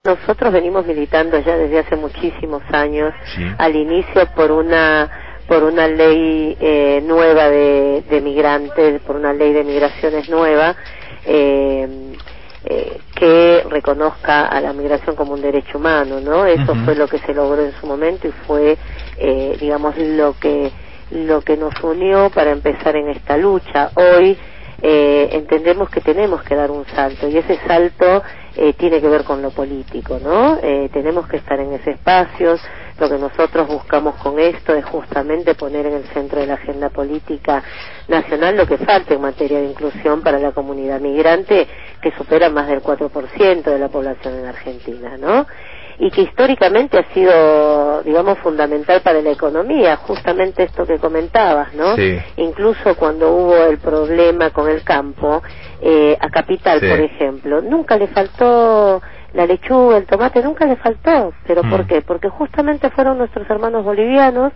nosotros venimos militando ya desde hace muchísimos años, Sí. al inicio por una ley nueva de migrantes, por una ley de migraciones nueva, que reconozca a la migración como un derecho humano, ¿no? Eso fue lo que se logró en su momento y fue, digamos, lo que nos unió para empezar en esta lucha. Hoy entendemos que tenemos que dar un salto, y ese salto tiene que ver con lo político, ¿no? Tenemos que estar en ese espacio. Lo que nosotros buscamos con esto es justamente poner en el centro de la agenda política nacional lo que falta en materia de inclusión para la comunidad migrante, que supera más del 4% de la población en Argentina, ¿no? Y que históricamente ha sido, digamos, fundamental para la economía, justamente esto que comentabas, ¿no? Sí. Incluso cuando hubo el problema con el campo, a Capital, Sí. por ejemplo, nunca le faltó la lechuga, el tomate, nunca le faltó. ¿Pero por qué? Porque justamente fueron nuestros hermanos bolivianos,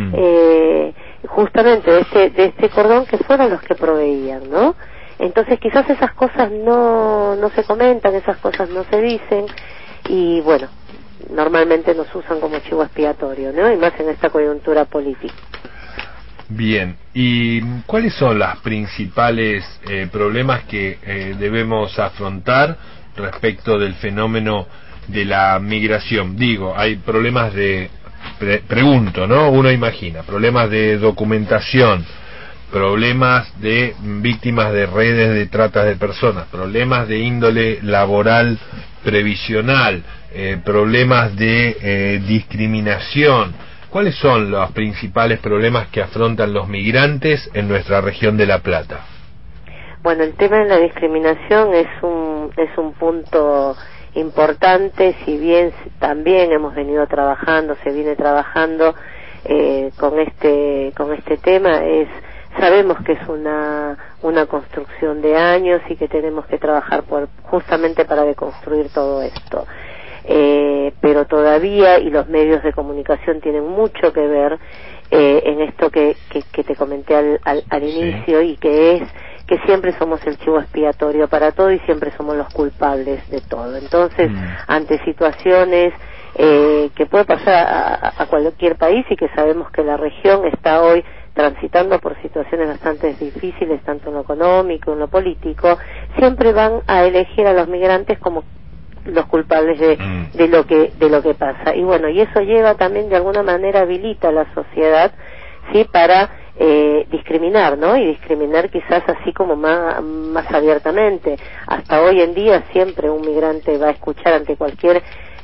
justamente de este cordón, que fueron los que proveían, ¿no? Entonces quizás esas cosas no se comentan, esas cosas no se dicen, y bueno, normalmente nos usan como chivo expiatorio, ¿no? Y más en esta coyuntura política. Bien, ¿y cuáles son los principales problemas que debemos afrontar respecto del fenómeno de la migración? Digo, hay problemas pregunto, ¿no? Uno imagina, problemas de documentación, problemas de víctimas de redes de trata de personas, problemas de índole laboral previsional, problemas de discriminación. ¿Cuáles son los principales problemas que afrontan los migrantes en nuestra región de La Plata? Bueno, el tema de la discriminación es un punto importante, si bien también hemos venido trabajando, se viene trabajando con este tema. Sabemos que es una construcción de años y que tenemos que trabajar justamente para deconstruir todo esto. Pero todavía, y los medios de comunicación tienen mucho que ver en esto que te comenté al inicio, y que es que siempre somos el chivo expiatorio para todo y siempre somos los culpables de todo. Entonces, ante situaciones que puede pasar a cualquier país, y que sabemos que la región está hoy transitando por situaciones bastante difíciles, tanto en lo económico, en lo político, siempre van a elegir a los migrantes como los culpables de lo que pasa. Y bueno, y eso lleva también, de alguna manera, habilita a la sociedad, sí, para discriminar, ¿no? Y discriminar quizás así como más abiertamente. Hasta hoy en día siempre un migrante va a escuchar ante cualquier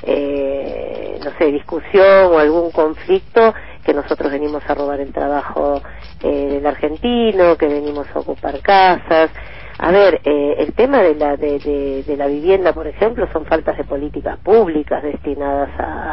no sé, discusión o algún conflicto, que nosotros venimos a robar el trabajo del argentino, que venimos a ocupar casas. A ver, el tema de la vivienda, por ejemplo, son faltas de políticas públicas destinadas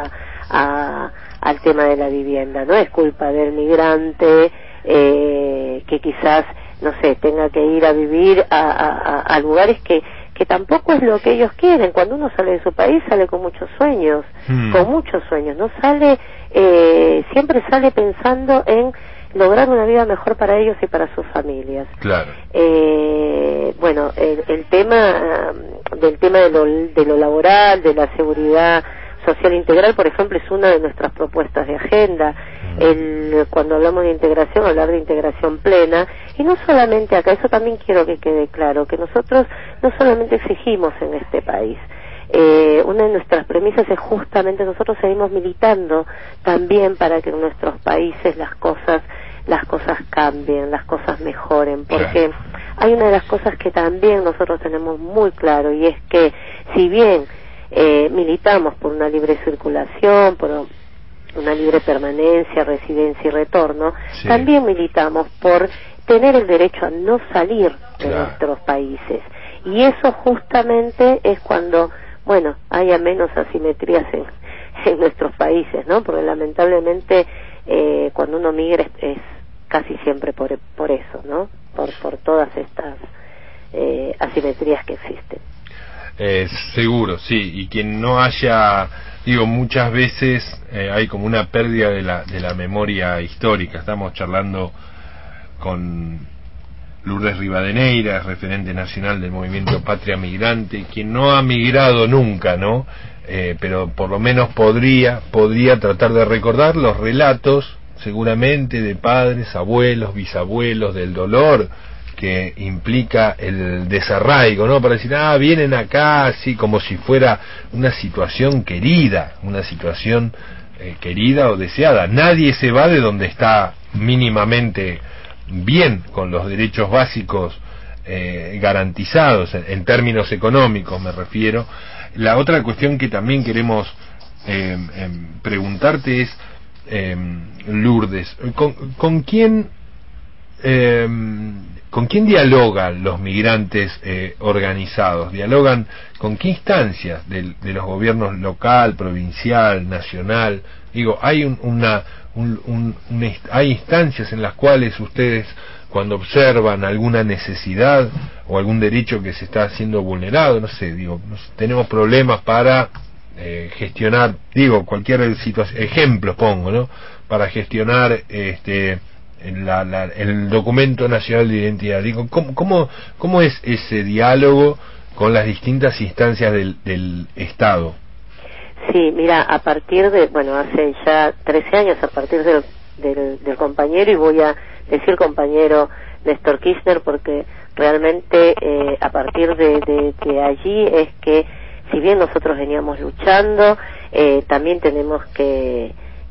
al tema de la vivienda. No es culpa del migrante que quizás, no sé, tenga que ir a vivir a lugares que tampoco es lo que ellos quieren. Cuando uno sale de su país, sale con muchos sueños, no sale, siempre sale pensando en lograr una vida mejor para ellos y para sus familias. Claro. Bueno, el tema de lo laboral, de la seguridad social integral, por ejemplo, es una de nuestras propuestas de agenda. Cuando hablamos de integración, hablar de integración plena, y no solamente acá, eso también quiero que quede claro, que nosotros no solamente exigimos en este país. Una de nuestras premisas es justamente, nosotros seguimos militando también para que en nuestros países las cosas cambien, las cosas mejoren, porque hay una de las cosas que también nosotros tenemos muy claro, y es que si bien militamos por una libre circulación, por una libre permanencia, residencia y retorno, también militamos por tener el derecho a no salir de nuestros países. Y eso justamente es cuando, bueno, haya menos asimetrías en nuestros países, ¿no? Porque lamentablemente cuando uno migra es casi siempre por eso, ¿no? Por todas estas asimetrías que existen. Seguro, sí, y quien no haya, digo, muchas veces hay como una pérdida de la memoria histórica. Estamos charlando con Lourdes Rivadeneira, referente nacional del movimiento Patria Migrante, quien no ha migrado nunca, ¿no? pero por lo menos podría tratar de recordar los relatos, seguramente, de padres, abuelos, bisabuelos, del dolor que implica el desarraigo, ¿no? Para decir, vienen acá, así como si fuera una situación querida, querida o deseada. Nadie se va de donde está mínimamente bien, con los derechos básicos garantizados, en términos económicos me refiero. La otra cuestión que también queremos preguntarte es, Lourdes, ¿con quién dialogan los migrantes organizados? ¿Dialogan con qué instancias de los gobiernos local, provincial, nacional? Digo, hay hay instancias en las cuales ustedes, cuando observan alguna necesidad o algún derecho que se está siendo vulnerado, no sé, tenemos problemas para gestionar, cualquier situación, ejemplos pongo, ¿no? Para gestionar el documento nacional de identidad. ¿Cómo es ese diálogo con las distintas instancias del Estado? Sí, mira, a partir de, hace ya 13 años, a partir del compañero, y voy a decir compañero Néstor Kirchner, porque realmente a partir de allí es que, si bien nosotros veníamos luchando, también tenemos que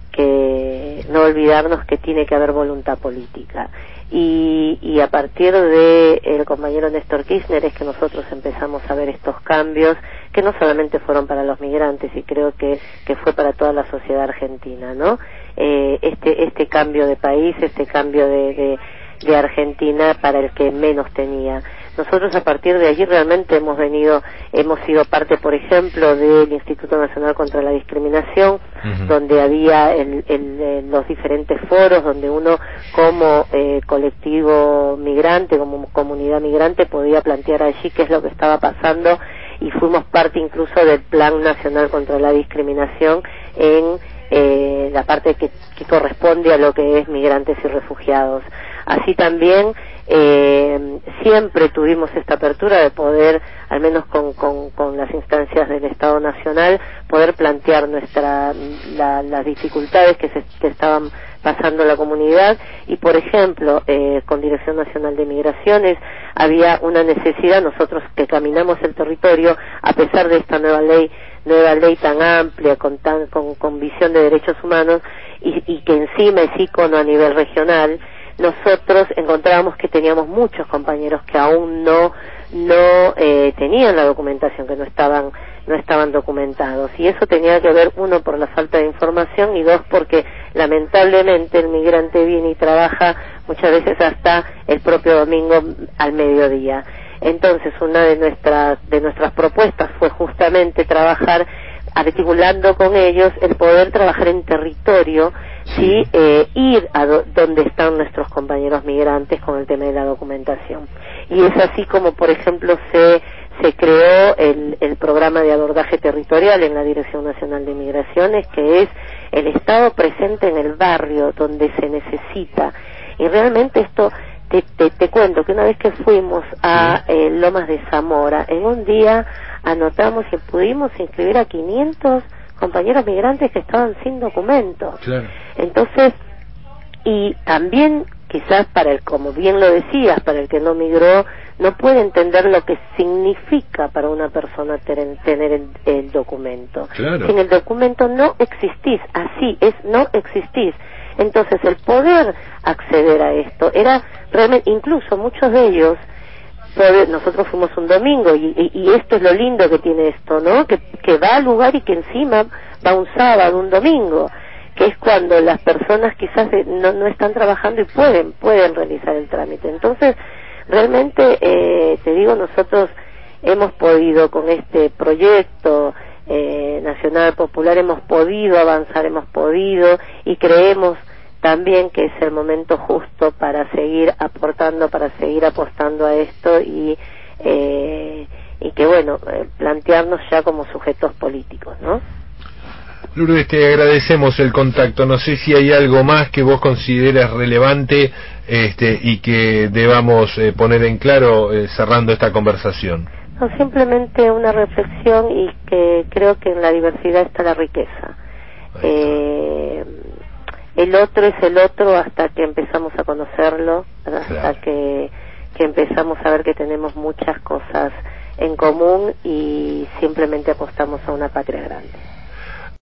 no olvidarnos que tiene que haber voluntad política. Y a partir de el compañero Néstor Kirchner es que nosotros empezamos a ver estos cambios, que no solamente fueron para los migrantes, y creo que fue para toda la sociedad argentina, ¿no? Este cambio de país, este cambio de Argentina para el que menos tenía. Nosotros a partir de allí realmente hemos sido parte, por ejemplo, del Instituto Nacional contra la Discriminación, donde había los diferentes foros, donde uno como colectivo migrante, como comunidad migrante, podía plantear allí qué es lo que estaba pasando, y fuimos parte incluso del Plan Nacional contra la Discriminación en la parte que corresponde a lo que es migrantes y refugiados. Así también siempre tuvimos esta apertura de poder, al menos con las instancias del Estado Nacional, poder plantear las dificultades que estaban pasando la comunidad, y por ejemplo con Dirección Nacional de Migraciones había una necesidad. Nosotros que caminamos el territorio, a pesar de esta nueva ley tan amplia, con visión de derechos humanos, y que encima es ícono a nivel regional, nosotros encontrábamos que teníamos muchos compañeros que aún no tenían la documentación, que no estaban documentados, y eso tenía que ver, uno, por la falta de información, y dos, porque lamentablemente el migrante viene y trabaja muchas veces hasta el propio domingo al mediodía. Entonces, una de nuestras propuestas fue justamente trabajar articulando con ellos el poder trabajar en territorio, sí, ir a donde están nuestros compañeros migrantes con el tema de la documentación. Y es así como, por ejemplo, se creó el programa de abordaje territorial en la Dirección Nacional de Migraciones, que es el Estado presente en el barrio donde se necesita. Y realmente esto, te cuento que una vez que fuimos a Lomas de Zamora, en un día anotamos y pudimos inscribir a 500 compañeros migrantes que estaban sin documentos. Claro. Entonces, y también quizás como bien lo decías, para el que no migró, no puede entender lo que significa para una persona tener el documento. Claro. Sin el documento no existís, así es, no existís. Entonces, el poder acceder a esto era realmente, incluso muchos de ellos, nosotros fuimos un domingo, y esto es lo lindo que tiene esto, ¿no? Que va al lugar y que encima va un sábado, un domingo, que es cuando las personas quizás no están trabajando y pueden realizar el trámite. Entonces, realmente, te digo, nosotros hemos podido, con este proyecto nacional popular, hemos podido avanzar, y creemos también que es el momento justo para seguir aportando, para seguir apostando a esto, y que plantearnos ya como sujetos políticos, ¿no? Lourdes, te agradecemos el contacto. No sé si hay algo más que vos consideras relevante y que debamos poner en claro cerrando esta conversación. No, simplemente una reflexión y que creo que en la diversidad está la riqueza. El otro es el otro hasta que empezamos a conocerlo, hasta que empezamos a ver que tenemos muchas cosas en común y simplemente apostamos a una patria grande.